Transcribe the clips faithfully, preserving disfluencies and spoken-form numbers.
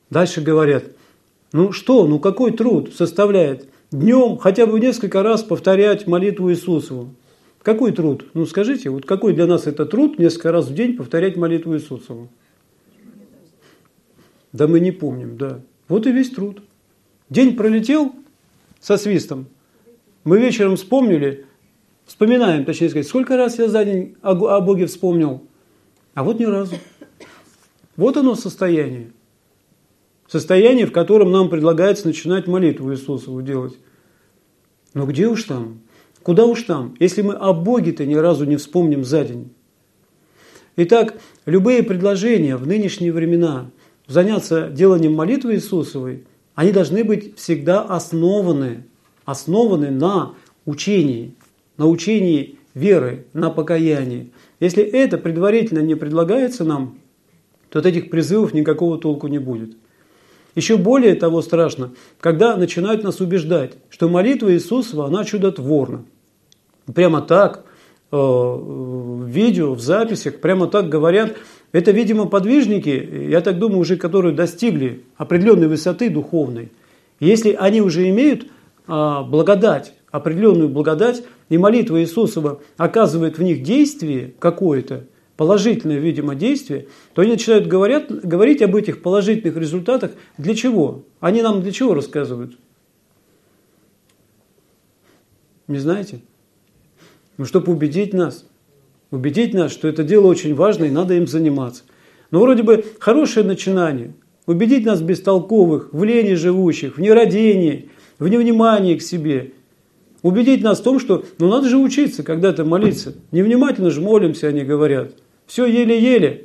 Дальше говорят, ну что, ну какой труд составляет днем хотя бы несколько раз повторять молитву Иисусову? Какой труд? Ну скажите, вот какой для нас это труд несколько раз в день повторять молитву Иисусову? Да мы не помним, да. Вот и весь труд. День пролетел со свистом. Мы вечером вспомнили, вспоминаем, точнее сказать, сколько раз я за день о Боге вспомнил, а вот ни разу. Вот оно состояние. Состояние, в котором нам предлагается начинать молитву Иисусову делать. Но где уж там? Куда уж там, если мы о Боге-то ни разу не вспомним за день? Итак, любые предложения в нынешние времена заняться деланием молитвы Иисусовой, они должны быть всегда основаны, основаны на учении, на учении веры, на покаянии. Если это предварительно не предлагается нам, то от этих призывов никакого толку не будет. Еще более того страшно, когда начинают нас убеждать, что молитва Иисусова, она чудотворна. Прямо так, э, в видео, в записях, прямо так говорят. Это, видимо, подвижники, я так думаю, уже которые достигли определенной высоты духовной. И если они уже имеют э, благодать, определенную благодать, и молитва Иисусова оказывает в них действие какое-то, положительное, видимо, действие, то они начинают говорят, говорить об этих положительных результатах. Для чего? Они нам для чего рассказывают? Не знаете? Ну, чтобы убедить нас. Убедить нас, что это дело очень важно и надо им заниматься. Но вроде бы хорошее начинание. Убедить нас бестолковых, в лени живущих, в нерадении, в невнимании к себе. Убедить нас в том, что ну надо же учиться когда-то молиться. Невнимательно же молимся, они говорят. Все еле-еле.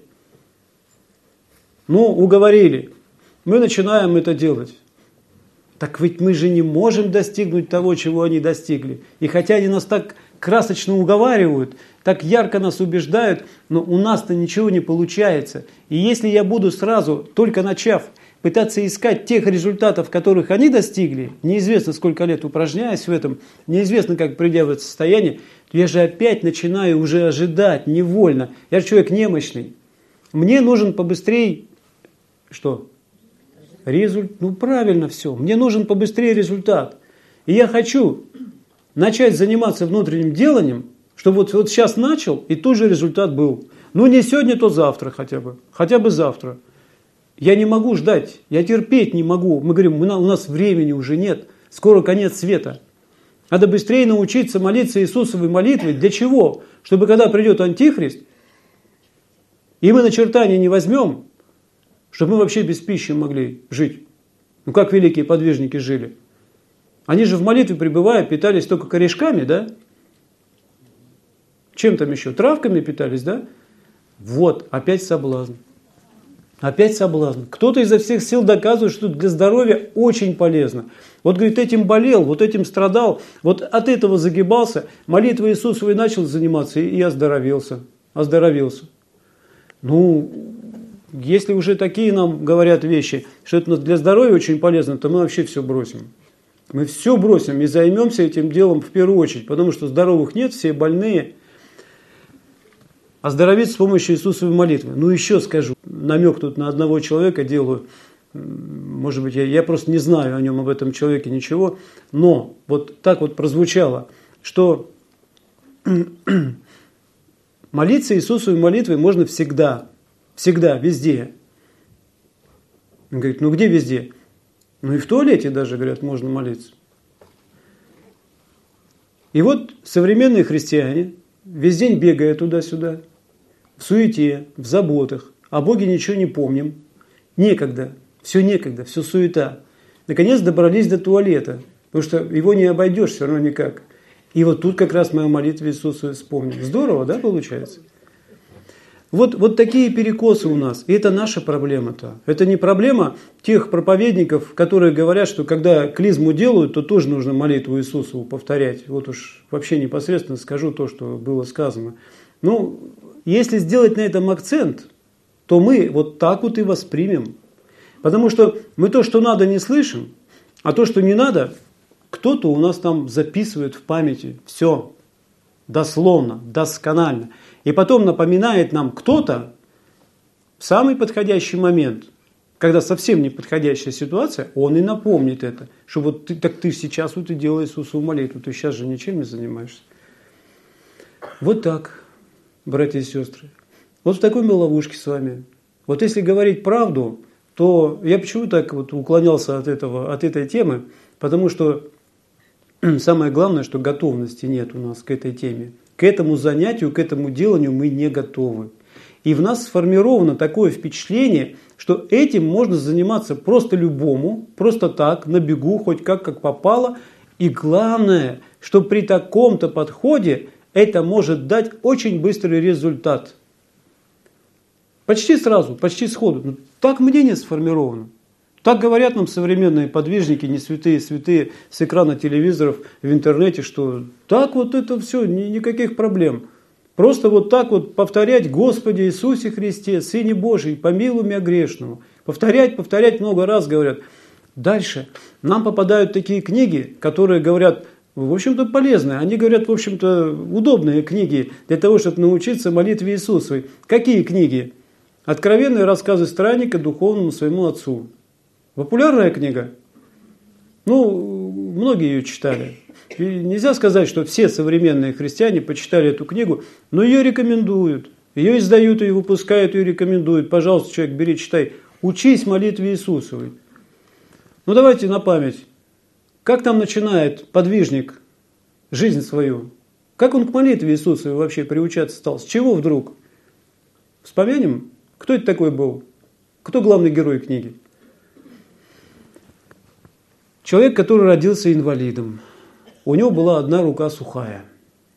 Ну, уговорили. Мы начинаем это делать. Так ведь мы же не можем достигнуть того, чего они достигли. И хотя они нас так красочно уговаривают, так ярко нас убеждают, но у нас-то ничего не получается. И если я буду сразу, только начав, пытаться искать тех результатов, которых они достигли, неизвестно сколько лет упражняясь в этом, неизвестно как придя в это состояние, то я же опять начинаю уже ожидать невольно. Я же человек немощный. Мне нужен побыстрее, что? Результат. Ну правильно все. Мне нужен побыстрее результат. И я хочу начать заниматься внутренним деланием, чтобы вот, вот сейчас начал, и тут же результат был. Ну не сегодня, то завтра хотя бы. Хотя бы завтра. Я не могу ждать, я терпеть не могу. Мы говорим, у нас времени уже нет, скоро конец света. Надо быстрее научиться молиться Иисусовой молитвой. Для чего? Чтобы когда придет Антихрист, и мы начертания не возьмем, чтобы мы вообще без пищи могли жить. Ну как великие подвижники жили? Они же в молитве пребывая питались только корешками, да? Чем там еще? Травками питались, да? Вот, опять соблазн. Опять соблазн. Кто-то изо всех сил доказывает, что для здоровья очень полезно. Вот, говорит, этим болел, вот этим страдал, вот от этого загибался, молитвой Иисусовой начал заниматься и оздоровился. Оздоровился. Ну, если уже такие нам говорят вещи, что это для здоровья очень полезно, то мы вообще все бросим. Мы все бросим и займемся этим делом в первую очередь, потому что здоровых нет, все больные. Оздоровиться с помощью Иисусовой молитвы. Ну еще скажу, намек тут на одного человека делаю. Может быть, я, я просто не знаю о нем, об этом человеке ничего. Но вот так вот прозвучало, что молиться Иисусовой молитвой можно всегда. Всегда, везде. Он говорит, ну где везде? Ну и в туалете даже, говорят, можно молиться. И вот современные христиане весь день бегая туда-сюда, в суете, в заботах, о Боге ничего не помним. Некогда, все некогда, все суета. Наконец добрались до туалета, потому что его не обойдешь все равно никак. И вот тут как раз моя молитва Иисусу вспомнил. Здорово, да, получается? Вот, вот такие перекосы у нас. И это наша проблема-то. Это не проблема тех проповедников, которые говорят, что когда клизму делают, то тоже нужно молитву Иисусову повторять. Вот уж вообще непосредственно скажу то, что было сказано. Ну, если сделать на этом акцент, то мы вот так вот и воспримем. Потому что мы то, что надо, не слышим, а то, что не надо, кто-то у нас там записывает в памяти. Все. Дословно, досконально. И потом напоминает нам кто-то в самый подходящий момент, когда совсем неподходящая ситуация, он и напомнит это, что вот ты, так ты сейчас вот и делаешь Иисусову молитву, ты сейчас же ничем не занимаешься. Вот так, братья и сестры. Вот в такой мы ловушке с вами. Вот если говорить правду, то я почему так вот уклонялся от этого, от этой темы, потому что самое главное, что готовности нет у нас к этой теме. К этому занятию, к этому деланию мы не готовы. И в нас сформировано такое впечатление, что этим можно заниматься просто любому, просто так, на бегу, хоть как, как попало. И главное, что при таком-то подходе это может дать очень быстрый результат. Почти сразу, почти сходу. Но так мнение сформировано. Так говорят нам современные подвижники, не святые, святые, с экрана телевизоров, в интернете, что так вот это все, ни, никаких проблем. Просто вот так вот повторять: Господи Иисусе Христе, Сыне Божий, помилуй меня грешного. Повторять, повторять много раз говорят. Дальше нам попадают такие книги, которые говорят, в общем-то, полезные. Они говорят, в общем-то, удобные книги для того, чтобы научиться молитве Иисусовой. Какие книги? Откровенные рассказы странника духовному своему отцу. Популярная книга. Ну, многие ее читали. И нельзя сказать, что все современные христиане почитали эту книгу, но ее рекомендуют. Ее издают и выпускают, и рекомендуют. Пожалуйста, человек, бери, читай. Учись молитве Иисусовой. Ну, давайте на память. Как там начинает подвижник жизнь свою? Как он к молитве Иисусовой вообще приучаться стал? С чего вдруг? Вспомянем, кто это такой был? Кто главный герой книги? Человек, который родился инвалидом. У него была одна рука сухая.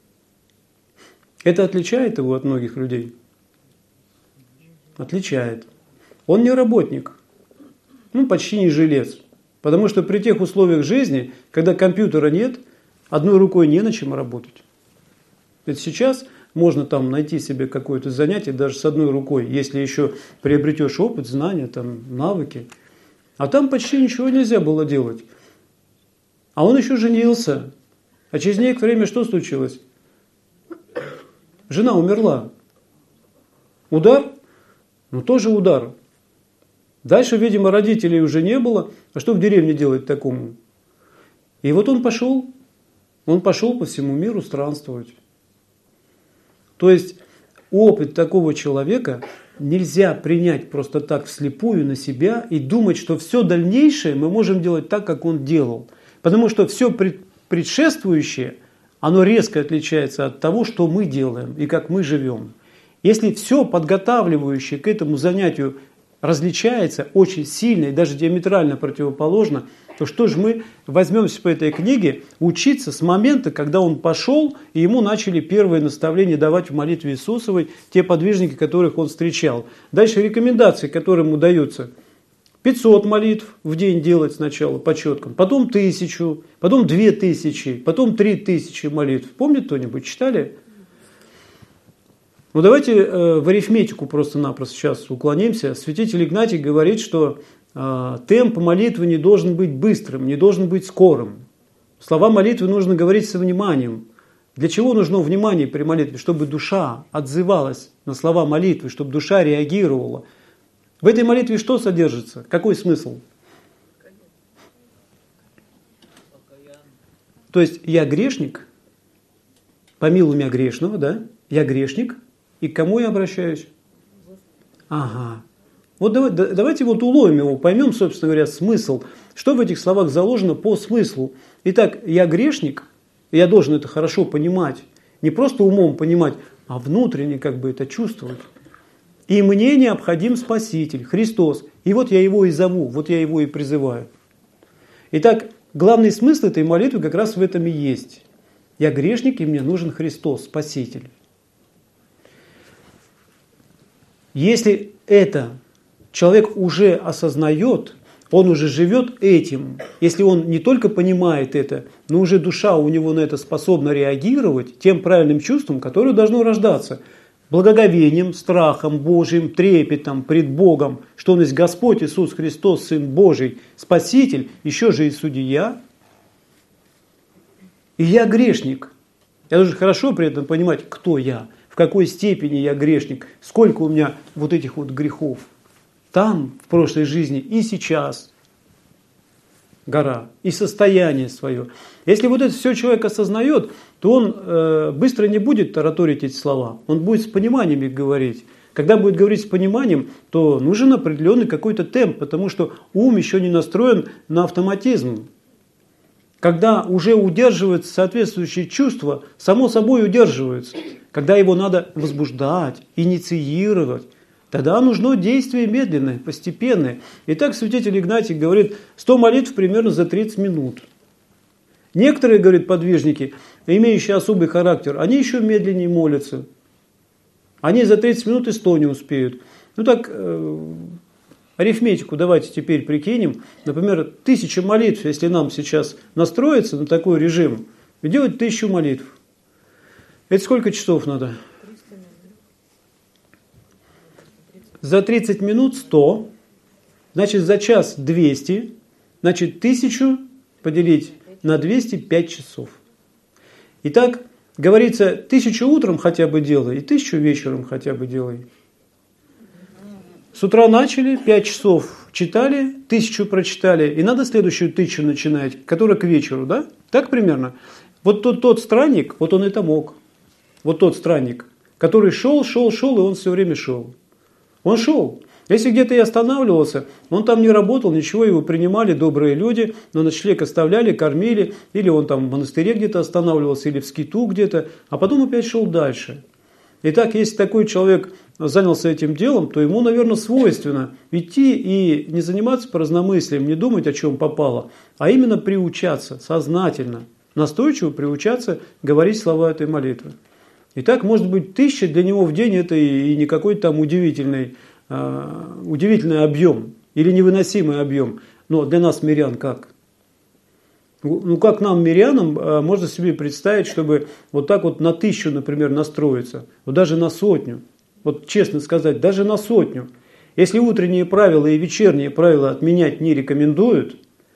Это отличает его от многих людей? Отличает. Он не работник. Ну, почти не жилец. Потому что при тех условиях жизни, когда компьютера нет, одной рукой не на чем работать. Ведь сейчас можно там найти себе какое-то занятие даже с одной рукой, если еще приобретешь опыт, знания, там, навыки. А там почти ничего нельзя было делать. А он еще женился. А через некоторое время что случилось? Жена умерла. Удар? Ну, тоже удар. Дальше, видимо, родителей уже не было. А что в деревне делать такому? И вот он пошел. Он пошел по всему миру странствовать. То есть опыт такого человека нельзя принять просто так вслепую на себя и думать, что все дальнейшее мы можем делать так, как он делал. Потому что все предшествующее, оно резко отличается от того, что мы делаем и как мы живем. Если все подготавливающее к этому занятию различается очень сильно и даже диаметрально противоположно, то что же мы возьмемся по этой книге учиться с момента, когда он пошел, и ему начали первые наставления давать в молитве Иисусовой те подвижники, которых он встречал. Дальше рекомендации, которые ему даются. пятьсот молитв в день делать сначала по четкам, потом тысячу, потом две тысячи, потом три тысячи молитв. Помнит кто-нибудь? Читали? Ну давайте э, в арифметику просто-напросто сейчас уклонимся. Святитель Игнатий говорит, что э, темп молитвы не должен быть быстрым, не должен быть скорым. Слова молитвы нужно говорить со вниманием. Для чего нужно внимание при молитве? Чтобы душа отзывалась на слова молитвы, чтобы душа реагировала. В этой молитве что содержится? Какой смысл? То есть я грешник, помилуй меня грешного, да? Я грешник, и к кому я обращаюсь? Ага. Вот давай, давайте вот уловим его, поймем, собственно говоря, смысл. Что в этих словах заложено по смыслу? Итак, я грешник, и я должен это хорошо понимать. Не просто умом понимать, а внутренне как бы это чувствовать. И мне необходим Спаситель, Христос. И вот я его и зову, вот я его и призываю. Итак, главный смысл этой молитвы как раз в этом и есть. Я грешник, и мне нужен Христос, Спаситель. Если это человек уже осознает, он уже живет этим, если он не только понимает это, но уже душа у него на это способна реагировать тем правильным чувством, которое должно рождаться – благоговением, страхом Божьим, трепетом пред Богом, что Он есть Господь Иисус Христос, Сын Божий, Спаситель, еще же и Судья. И я грешник. Я должен хорошо при этом понимать, кто я, в какой степени я грешник, сколько у меня вот этих вот грехов. там, в прошлой жизни, и сейчас гора, и состояние свое. Если вот это все человек осознает, то он э, быстро не будет тараторить эти слова, он будет с пониманием их говорить. Когда будет говорить с пониманием, то нужен определенный какой-то темп, потому что ум еще не настроен на автоматизм. Когда уже удерживаются соответствующие чувства, само собой удерживаются. Когда его надо возбуждать, инициировать, тогда нужно действие медленное, постепенное. Итак, святитель Игнатий говорит, сто молитв примерно за тридцать минут. Некоторые, говорит, подвижники, имеющие особый характер, они еще медленнее молятся. Они за тридцать минут и сто не успеют. Ну так, э, арифметику давайте теперь прикинем. Например, тысяча молитв, если нам сейчас настроиться на такой режим, и делать тысячу молитв. Это сколько часов надо? За тридцать минут сто, значит за час двести, значит тысячу поделить на двести пять часов. Итак, говорится, тысячу утром хотя бы делай и тысячу вечером хотя бы делай. С утра начали, пять часов читали, тысячу прочитали, и надо следующую тысячу начинать, которая к вечеру, да? Так примерно. Вот тот, тот странник, вот он это мог. Вот тот странник, который шел, шел, шел, и он все время шел. Он шел. Если где-то и останавливался, он там не работал, ничего, его принимали добрые люди, но ночлег оставляли, кормили, или он там в монастыре где-то останавливался, или в скиту где-то, а потом опять шел дальше. Итак, если такой человек занялся этим делом, то ему, наверное, свойственно идти и не заниматься праздномыслием, не думать, о чем попало, а именно приучаться, сознательно, настойчиво приучаться говорить слова этой молитвы. Итак, может быть, тысяча для него в день это и не какой-то там удивительный, uh, удивительный объем или невыносимый объем. Но для нас, мирян, как? Ну, как нам, мирянам, uh, можно себе представить, чтобы вот так вот на тысячу, например, настроиться, вот даже на сотню. Вот честно сказать, даже на сотню. Если утренние правила и вечерние правила отменять не рекомендуют,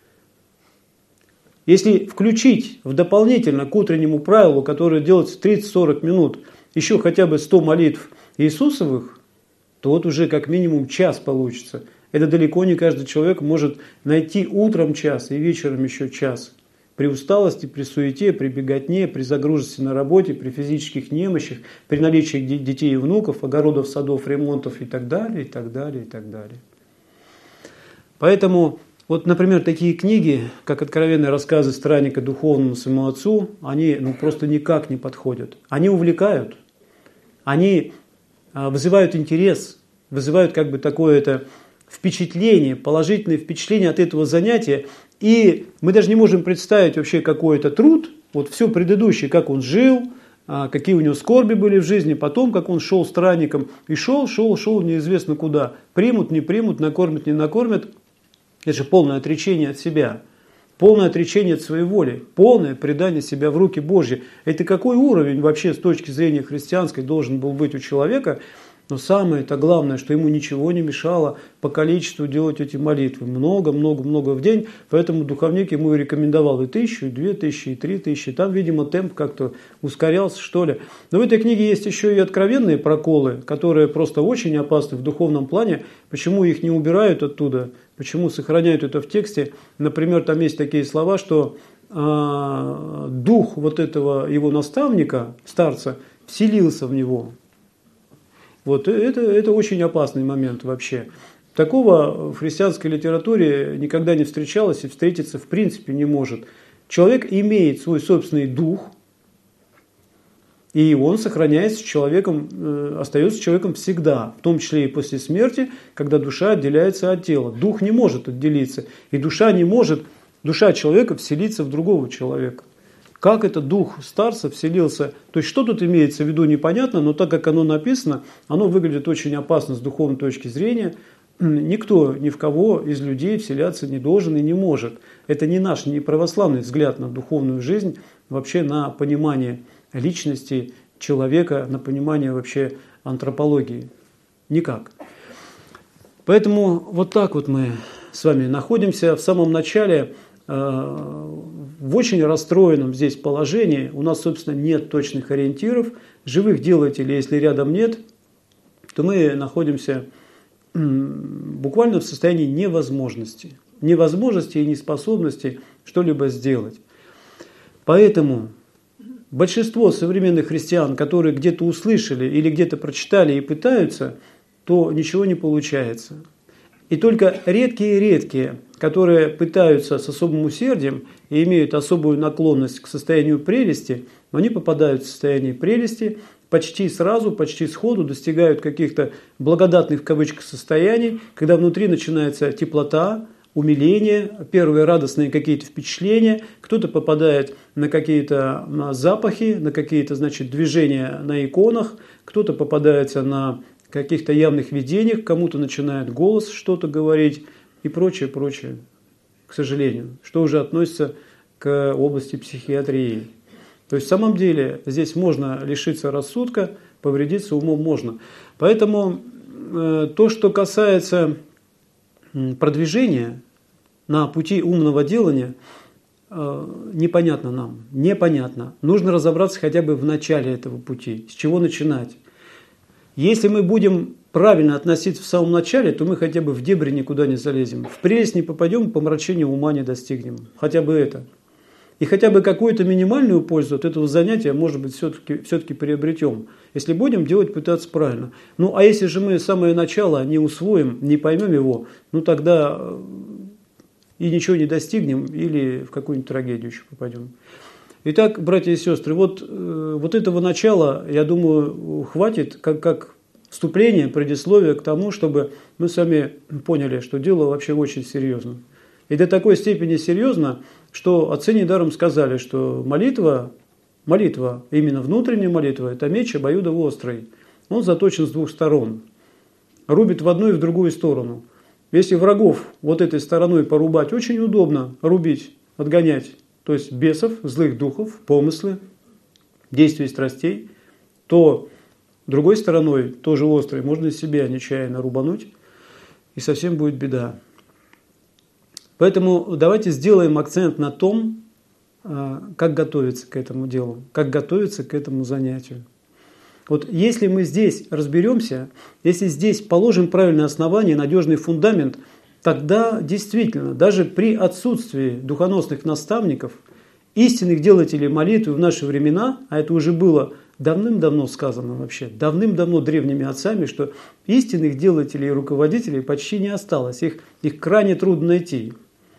если включить в дополнительно к утреннему правилу, которое делается в тридцать-сорок минут, еще хотя бы сто молитв Иисусовых, то вот уже как минимум час получится. Это далеко не каждый человек может найти утром час и вечером еще час. При усталости, при суете, при беготне, при загруженности на работе, при физических немощах, при наличии детей и внуков, огородов, садов, ремонтов и так далее, и так далее, и так далее. Поэтому... Вот, например, такие книги, как «Откровенные рассказы странника духовному своему отцу», они ну, просто никак не подходят. Они увлекают, они а, вызывают интерес, вызывают как бы такое это впечатление, положительное впечатление от этого занятия. И мы даже не можем представить вообще какой-то труд, вот все предыдущее, как он жил, а, какие у него скорби были в жизни, потом, как он шел странником, и шел, шел, шел неизвестно куда. Примут, не примут, накормят, не накормят. Это же полное отречение от себя, полное отречение от своей воли, полное предание себя в руки Божьи. Это какой уровень вообще с точки зрения христианской должен был быть у человека? Но самое-то главное, что ему ничего не мешало по количеству делать эти молитвы. Много-много-много в день. Поэтому духовник ему и рекомендовал и тысячу, и две тысячи, и три тысячи. Там, видимо, темп как-то ускорялся, что ли. Но в этой книге есть еще и откровенные проколы, которые просто очень опасны в духовном плане. Почему их не убирают оттуда? Почему сохраняют это в тексте? Например, там есть такие слова, что э, дух вот этого его наставника, старца, вселился в него. Вот это, это очень опасный момент вообще. Такого в христианской литературе никогда не встречалось и встретиться в принципе не может. Человек имеет свой собственный дух, и он сохраняется человеком, остается человеком всегда, в том числе и после смерти, когда душа отделяется от тела. Дух не может отделиться, и душа не может, душа человека вселиться в другого человека. Как это дух старца вселился, то есть что тут имеется в виду, непонятно, но так как оно написано, оно выглядит очень опасно с духовной точки зрения. Никто ни в кого из людей вселяться не должен и не может. Это не наш, не православный взгляд на духовную жизнь, вообще на понимание личности человека, на понимание вообще антропологии. Никак. Поэтому вот так вот мы с вами находимся в самом начале, в очень расстроенном здесь положении. У нас, собственно, нет точных ориентиров. Живых делателей, если рядом нет, то мы находимся буквально в состоянии невозможности. Невозможности и неспособности что-либо сделать. Поэтому большинство современных христиан, которые где-то услышали или где-то прочитали и пытаются, то ничего не получается. И только редкие-редкие, которые пытаются с особым усердием и имеют особую наклонность к состоянию прелести, они попадают в состояние прелести, почти сразу, почти сходу достигают каких-то благодатных в кавычках состояний, когда внутри начинается теплота, умиление, первые радостные какие-то впечатления, кто-то попадает на какие-то на запахи, на какие-то, значит, движения на иконах, кто-то попадается на каких-то явных видениях, кому-то начинает голос что-то говорить и прочее, прочее, к сожалению, что уже относится к области психиатрии. То есть, в самом деле, здесь можно лишиться рассудка, повредиться умом можно. Поэтому э, то, что касается продвижения на пути умного делания, э, непонятно нам, непонятно. Нужно разобраться хотя бы в начале этого пути, с чего начинать. Если мы будем правильно относиться в самом начале, то мы хотя бы в дебри никуда не залезем. В прелесть не попадем, помрачения ума не достигнем. Хотя бы это. И хотя бы какую-то минимальную пользу от этого занятия, может быть, все-таки, все-таки приобретем. Если будем делать, пытаться правильно. Ну, а если же мы самое начало не усвоим, не поймем его, ну, тогда и ничего не достигнем, или в какую-нибудь трагедию еще попадем. Итак, братья и сестры, вот, вот этого начала, я думаю, хватит как, как вступление, предисловие к тому, чтобы мы сами поняли, что дело вообще очень серьезно. И до такой степени серьезно, что отцы недаром сказали, что молитва, молитва, именно внутренняя молитва, это меч обоюдоострый. Он заточен с двух сторон. Рубит в одну и в другую сторону. Если врагов вот этой стороной порубать, очень удобно рубить, отгонять. То есть бесов, злых духов, помыслы, действия страстей, то другой стороной, тоже острой, можно и себя нечаянно рубануть, и совсем будет беда. Поэтому давайте сделаем акцент на том, как готовиться к этому делу, как готовиться к этому занятию. Вот если мы здесь разберемся, если здесь положим правильное основание, надежный фундамент, тогда действительно, даже при отсутствии духоносных наставников, истинных делателей молитвы в наши времена, а это уже было давным-давно сказано вообще, давным-давно древними отцами, что истинных делателей и руководителей почти не осталось, их, их крайне трудно найти.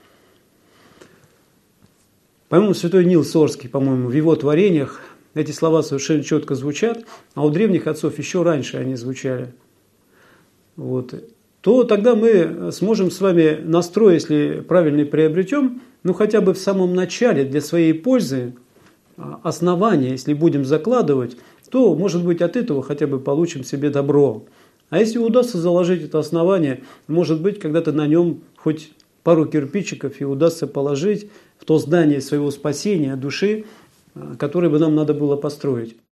По-моему, святой Нил Сорский, по-моему, в его творениях эти слова совершенно четко звучат, а у древних отцов еще раньше они звучали. Вот. То тогда мы сможем с вами настрой, если правильный приобретем, ну хотя бы в самом начале для своей пользы, основания, если будем закладывать, то, может быть, от этого хотя бы получим себе добро. А если удастся заложить это основание, может быть, когда-то на нем хоть пару кирпичиков и удастся положить в то здание своего спасения души, которое бы нам надо было построить.